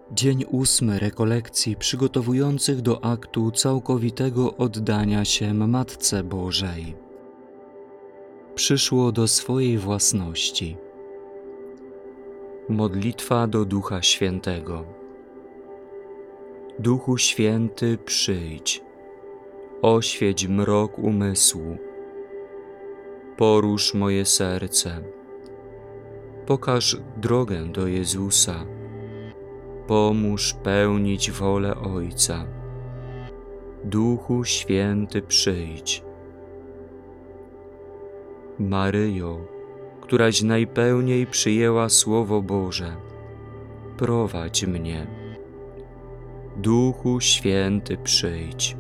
Dzień 8 rekolekcji przygotowujących do aktu całkowitego oddania się Matce Bożej. Przyszło do swojej własności. Modlitwa do Ducha Świętego. Duchu Święty, przyjdź, oświeć mrok umysłu, porusz moje serce, pokaż drogę do Jezusa, pomóż pełnić wolę Ojca. Duchu Święty, przyjdź. Maryjo, któraś najpełniej przyjęła Słowo Boże, prowadź mnie. Duchu Święty, przyjdź.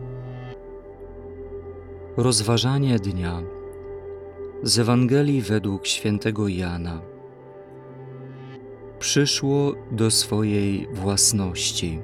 Rozważanie dnia z Ewangelii według świętego Jana. Przyszło do swojej własności.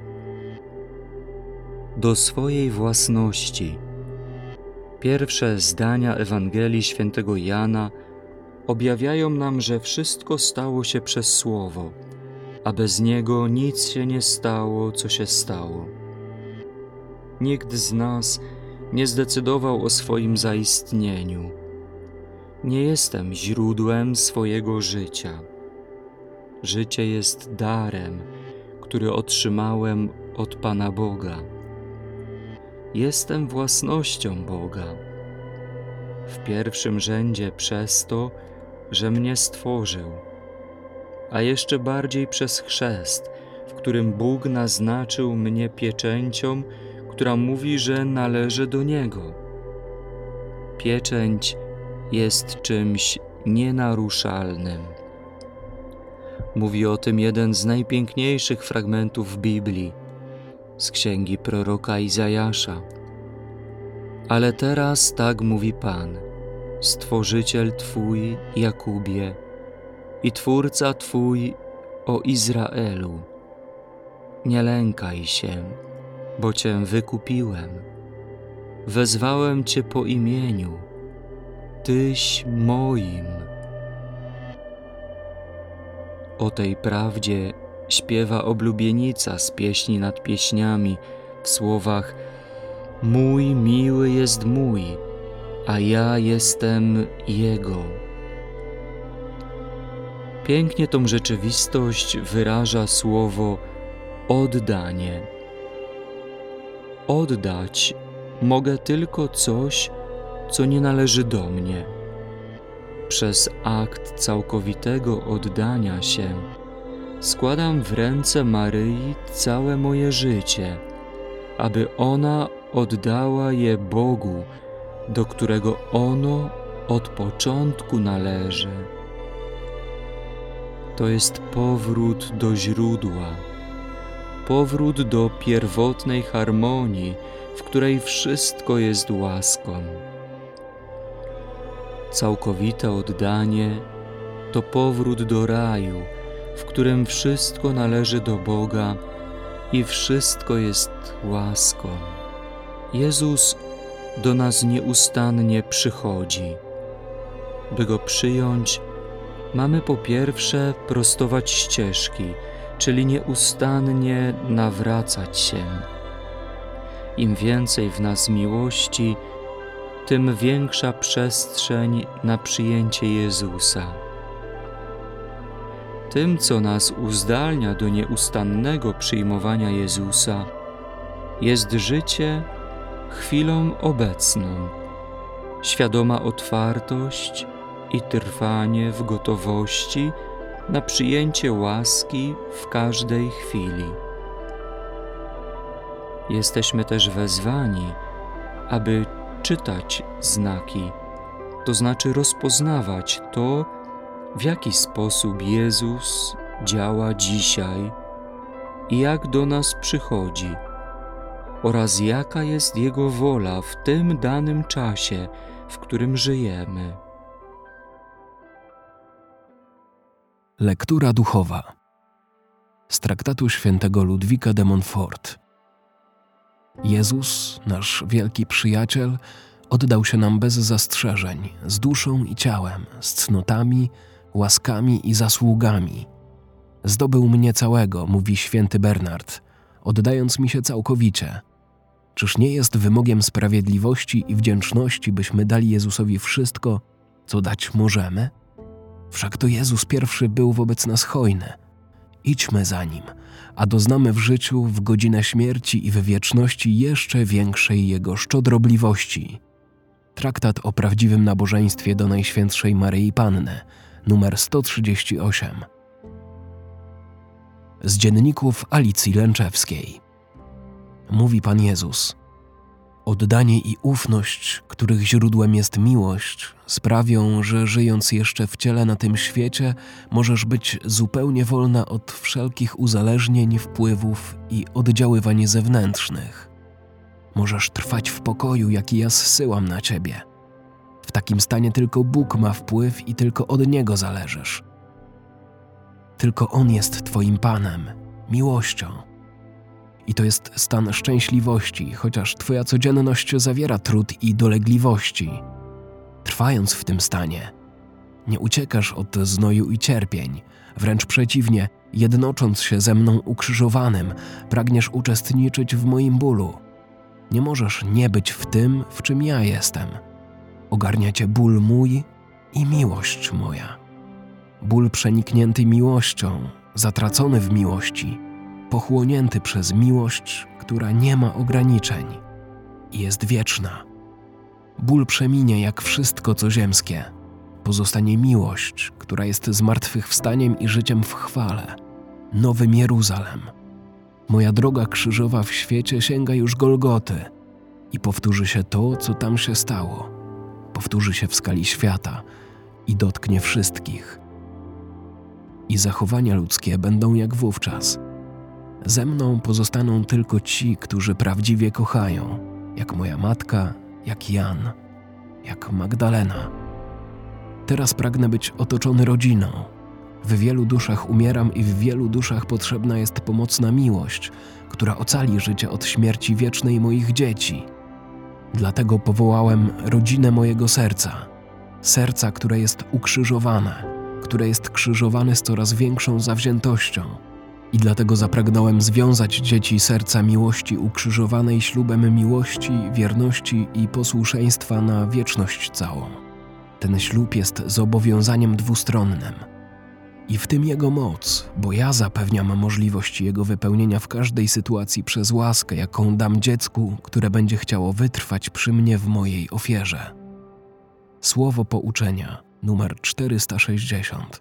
Do swojej własności. Pierwsze zdania Ewangelii świętego Jana objawiają nam, że wszystko stało się przez Słowo, a bez Niego nic się nie stało, co się stało. Nikt z nas nie zdecydował o swoim zaistnieniu. Nie jestem źródłem swojego życia. Życie jest darem, który otrzymałem od Pana Boga. Jestem własnością Boga. W pierwszym rzędzie przez to, że mnie stworzył, a jeszcze bardziej przez chrzest, w którym Bóg naznaczył mnie pieczęcią, która mówi, że należę do Niego. Pieczęć jest czymś nienaruszalnym. Mówi o tym jeden z najpiękniejszych fragmentów Biblii, z księgi proroka Izajasza. Ale teraz tak mówi Pan, Stworzyciel Twój, Jakubie, i Twórca Twój, o Izraelu. Nie lękaj się, bo Cię wykupiłem. Wezwałem Cię po imieniu. Tyś moim. O tej prawdzie śpiewa oblubienica z pieśni nad pieśniami w słowach: mój miły jest mój, a ja jestem Jego. Pięknie tą rzeczywistość wyraża słowo oddanie. Oddać mogę tylko coś, co nie należy do mnie. Przez akt całkowitego oddania się składam w ręce Maryi całe moje życie, aby ona oddała je Bogu, do którego ono od początku należy. To jest powrót do źródła, powrót do pierwotnej harmonii, w której wszystko jest łaską. Całkowite oddanie to powrót do raju, w którym wszystko należy do Boga i wszystko jest łaską. Jezus do nas nieustannie przychodzi. By Go przyjąć, mamy po pierwsze prostować ścieżki, czyli nieustannie nawracać się. Im więcej w nas miłości, tym większa przestrzeń na przyjęcie Jezusa. Tym, co nas uzdalnia do nieustannego przyjmowania Jezusa, jest życie chwilą obecną, świadoma otwartość i trwanie w gotowości na przyjęcie łaski w każdej chwili. Jesteśmy też wezwani, aby czytać znaki, to znaczy rozpoznawać to, w jaki sposób Jezus działa dzisiaj i jak do nas przychodzi, oraz jaka jest Jego wola w tym danym czasie, w którym żyjemy. Lektura duchowa z traktatu świętego Ludwika de Montfort. Jezus, nasz wielki przyjaciel, oddał się nam bez zastrzeżeń, z duszą i ciałem, z cnotami, łaskami i zasługami. Zdobył mnie całego, mówi święty Bernard, oddając mi się całkowicie. Czyż nie jest wymogiem sprawiedliwości i wdzięczności, byśmy dali Jezusowi wszystko, co dać możemy? Wszak to Jezus pierwszy był wobec nas hojny. Idźmy za Nim, a doznamy w życiu, w godzinę śmierci i w wieczności jeszcze większej Jego szczodrobliwości. Traktat o prawdziwym nabożeństwie do Najświętszej Maryi Panny, numer 138. Z dzienników Alicji Lęczewskiej. Mówi Pan Jezus: oddanie i ufność, których źródłem jest miłość, sprawią, że żyjąc jeszcze w ciele na tym świecie, możesz być zupełnie wolna od wszelkich uzależnień, wpływów i oddziaływań zewnętrznych. Możesz trwać w pokoju, jaki ja zsyłam na ciebie. W takim stanie tylko Bóg ma wpływ i tylko od Niego zależysz. Tylko On jest twoim Panem, miłością. I to jest stan szczęśliwości, chociaż twoja codzienność zawiera trud i dolegliwości. Trwając w tym stanie, nie uciekasz od znoju i cierpień, wręcz przeciwnie, jednocząc się ze mną ukrzyżowanym, pragniesz uczestniczyć w moim bólu. Nie możesz nie być w tym, w czym ja jestem. Ogarnia cię ból mój i miłość moja. Ból przeniknięty miłością, zatracony w miłości, pochłonięty przez miłość, która nie ma ograniczeń i jest wieczna. Ból przeminie jak wszystko, co ziemskie. Pozostanie miłość, która jest zmartwychwstaniem i życiem w chwale, nowym Jeruzalem. Moja droga krzyżowa w świecie sięga już Golgoty i powtórzy się to, co tam się stało. Powtórzy się w skali świata i dotknie wszystkich. I zachowania ludzkie będą jak wówczas. Ze mną pozostaną tylko ci, którzy prawdziwie kochają, jak moja matka, jak Jan, jak Magdalena. Teraz pragnę być otoczony rodziną. W wielu duszach umieram i w wielu duszach potrzebna jest pomocna miłość, która ocali życie od śmierci wiecznej moich dzieci. Dlatego powołałem rodzinę mojego serca. Serca, które jest ukrzyżowane, które jest krzyżowane z coraz większą zawziętością. I dlatego zapragnąłem związać dzieci serca miłości ukrzyżowanej ślubem miłości, wierności i posłuszeństwa na wieczność całą. Ten ślub jest zobowiązaniem dwustronnym. I w tym jego moc, bo ja zapewniam możliwość jego wypełnienia w każdej sytuacji przez łaskę, jaką dam dziecku, które będzie chciało wytrwać przy mnie w mojej ofierze. Słowo pouczenia, numer 460.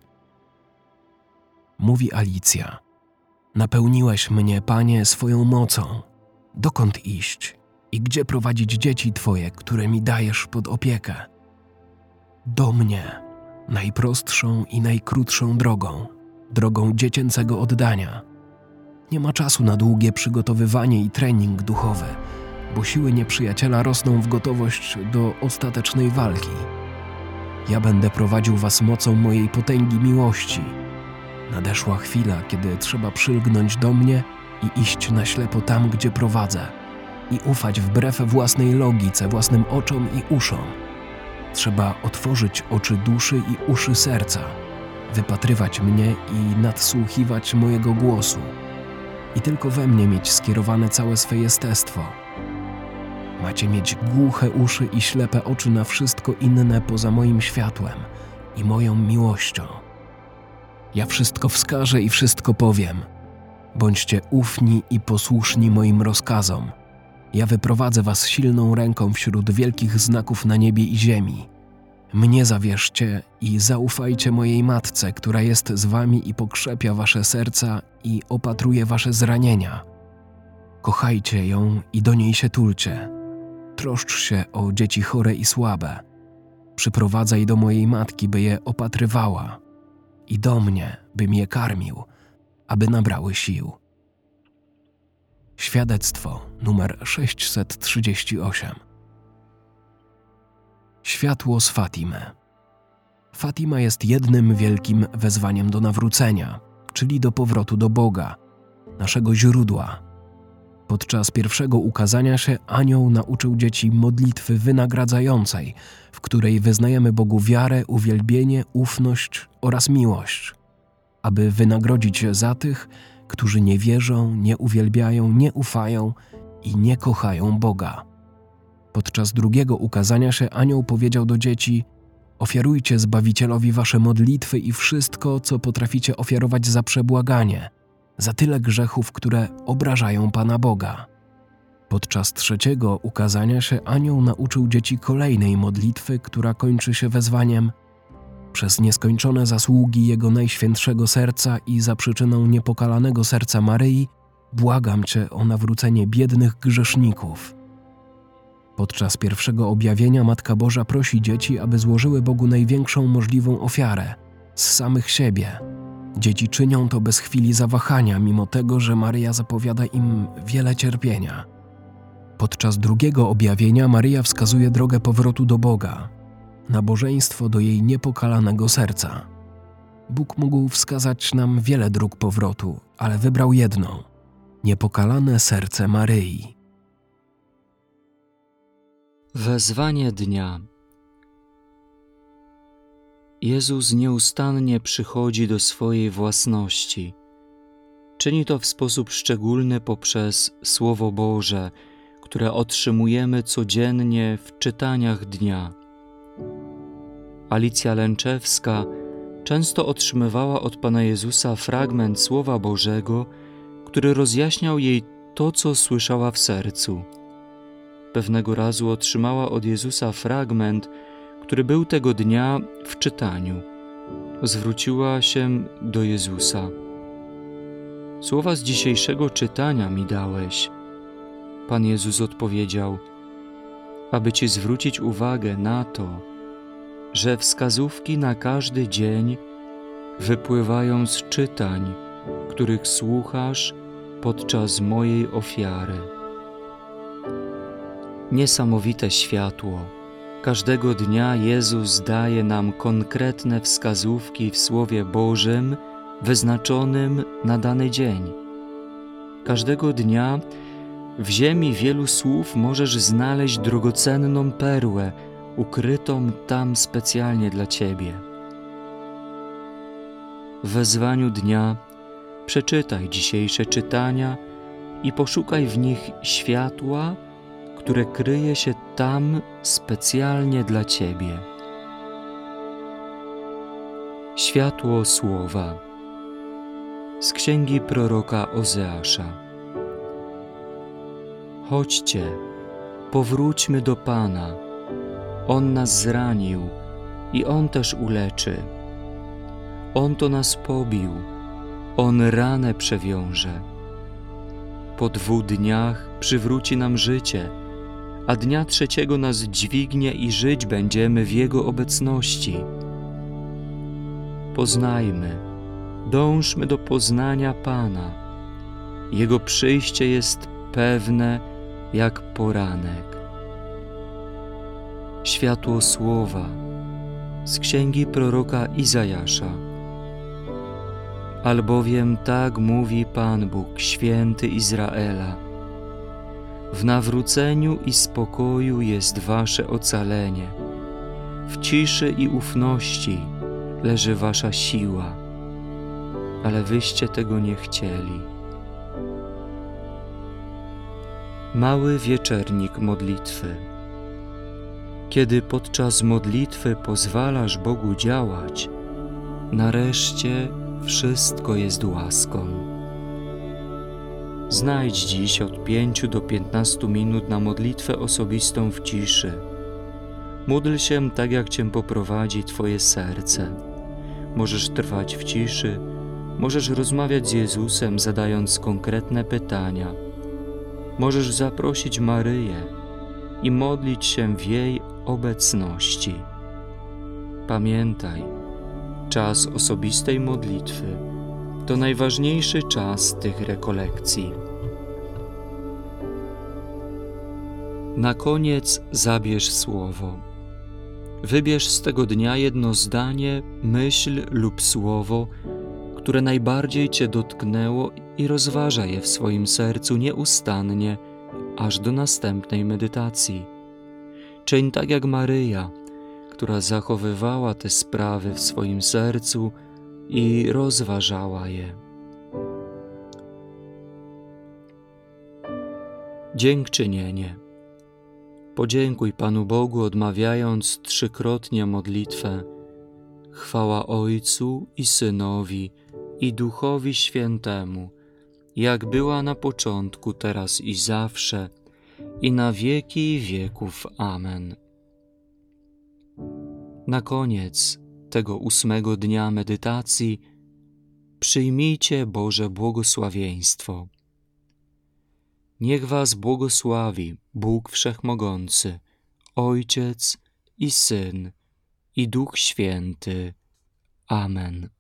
Mówi Alicja: napełniłeś mnie, Panie, swoją mocą. Dokąd iść i gdzie prowadzić dzieci Twoje, które mi dajesz pod opiekę? Do mnie, najprostszą i najkrótszą drogą dziecięcego oddania. Nie ma czasu na długie przygotowywanie i trening duchowy, bo siły nieprzyjaciela rosną w gotowość do ostatecznej walki. Ja będę prowadził was mocą mojej potęgi miłości. Nadeszła chwila, kiedy trzeba przylgnąć do mnie i iść na ślepo tam, gdzie prowadzę i ufać wbrew własnej logice, własnym oczom i uszom. Trzeba otworzyć oczy duszy i uszy serca, wypatrywać mnie i nadsłuchiwać mojego głosu i tylko we mnie mieć skierowane całe swe jestestwo. Macie mieć głuche uszy i ślepe oczy na wszystko inne poza moim światłem i moją miłością. Ja wszystko wskażę i wszystko powiem. Bądźcie ufni i posłuszni moim rozkazom. Ja wyprowadzę was silną ręką wśród wielkich znaków na niebie i ziemi. Mnie zawierzcie i zaufajcie mojej Matce, która jest z wami i pokrzepia wasze serca i opatruje wasze zranienia. Kochajcie ją i do niej się tulcie. Troszcz się o dzieci chore i słabe. Przyprowadzaj do mojej matki, by je opatrywała i do mnie, bym je karmił, aby nabrały sił. Świadectwo numer 638. Światło z Fatimy. Fatima jest jednym wielkim wezwaniem do nawrócenia, czyli do powrotu do Boga, naszego źródła. Podczas pierwszego ukazania się anioł nauczył dzieci modlitwy wynagradzającej, w której wyznajemy Bogu wiarę, uwielbienie, ufność oraz miłość. aby wynagrodzić za tych, którzy nie wierzą, nie uwielbiają, nie ufają i nie kochają Boga. Podczas drugiego ukazania się anioł powiedział do dzieci: ofiarujcie Zbawicielowi wasze modlitwy i wszystko, co potraficie ofiarować za przebłaganie, za tyle grzechów, które obrażają Pana Boga. Podczas trzeciego ukazania się anioł nauczył dzieci kolejnej modlitwy, która kończy się wezwaniem: przez nieskończone zasługi Jego Najświętszego Serca i za przyczyną niepokalanego serca Maryi, błagam Cię o nawrócenie biednych grzeszników. Podczas pierwszego objawienia Matka Boża prosi dzieci, aby złożyły Bogu największą możliwą ofiarę – z samych siebie. Dzieci czynią to bez chwili zawahania, mimo tego, że Maryja zapowiada im wiele cierpienia. Podczas drugiego objawienia Maryja wskazuje drogę powrotu do Boga, nabożeństwo do jej niepokalanego serca. Bóg mógł wskazać nam wiele dróg powrotu, ale wybrał jedną – niepokalane serce Maryi. Wezwanie dnia. Jezus nieustannie przychodzi do swojej własności. Czyni to w sposób szczególny poprzez Słowo Boże, które otrzymujemy codziennie w czytaniach dnia. Alicja Lęczewska często otrzymywała od Pana Jezusa fragment Słowa Bożego, który rozjaśniał jej to, co słyszała w sercu. Pewnego razu otrzymała od Jezusa fragment, który był tego dnia w czytaniu. Zwróciła się do Jezusa. Słowa z dzisiejszego czytania mi dałeś. Pan Jezus odpowiedział, aby Ci zwrócić uwagę na to, że wskazówki na każdy dzień wypływają z czytań, których słuchasz podczas mojej ofiary. Niesamowite światło. Każdego dnia Jezus daje nam konkretne wskazówki w Słowie Bożym wyznaczonym na dany dzień. Każdego dnia w ziemi wielu słów możesz znaleźć drogocenną perłę, ukrytą tam specjalnie dla Ciebie. W wezwaniu dnia przeczytaj dzisiejsze czytania i poszukaj w nich światła, które kryje się tam specjalnie dla Ciebie. Światło Słowa z księgi proroka Ozeasza. Chodźcie, powróćmy do Pana. On nas zranił i On też uleczy. On to nas pobił, On ranę przewiąże. Po 2 dniach przywróci nam życie, a dnia 3 nas dźwignie i żyć będziemy w Jego obecności. Poznajmy, dążmy do poznania Pana. Jego przyjście jest pewne jak poranek. Światło Słowa z księgi proroka Izajasza. Albowiem tak mówi Pan Bóg, święty Izraela. W nawróceniu i spokoju jest wasze ocalenie. W ciszy i ufności leży wasza siła, ale wyście tego nie chcieli. Mały wieczernik modlitwy. Kiedy podczas modlitwy pozwalasz Bogu działać, nareszcie wszystko jest łaską. Znajdź dziś od 5 do 15 minut na modlitwę osobistą w ciszy. Módl się tak, jak Cię poprowadzi Twoje serce. Możesz trwać w ciszy, możesz rozmawiać z Jezusem, zadając konkretne pytania. Możesz zaprosić Maryję i modlić się w jej obecności. Pamiętaj, czas osobistej modlitwy to najważniejszy czas tych rekolekcji. Na koniec zabierz słowo. Wybierz z tego dnia jedno zdanie, myśl lub słowo, które najbardziej Cię dotknęło i rozważaj je w swoim sercu nieustannie, aż do następnej medytacji. Czyń tak jak Maryja, która zachowywała te sprawy w swoim sercu i rozważała je. Dziękczynienie. Podziękuj Panu Bogu, odmawiając trzykrotnie modlitwę. Chwała Ojcu i Synowi, i Duchowi Świętemu, jak była na początku, teraz i zawsze, i na wieki wieków. Amen. Na koniec tego 8. dnia medytacji przyjmijcie Boże błogosławieństwo. Niech was błogosławi Bóg Wszechmogący, Ojciec i Syn, i Duch Święty. Amen.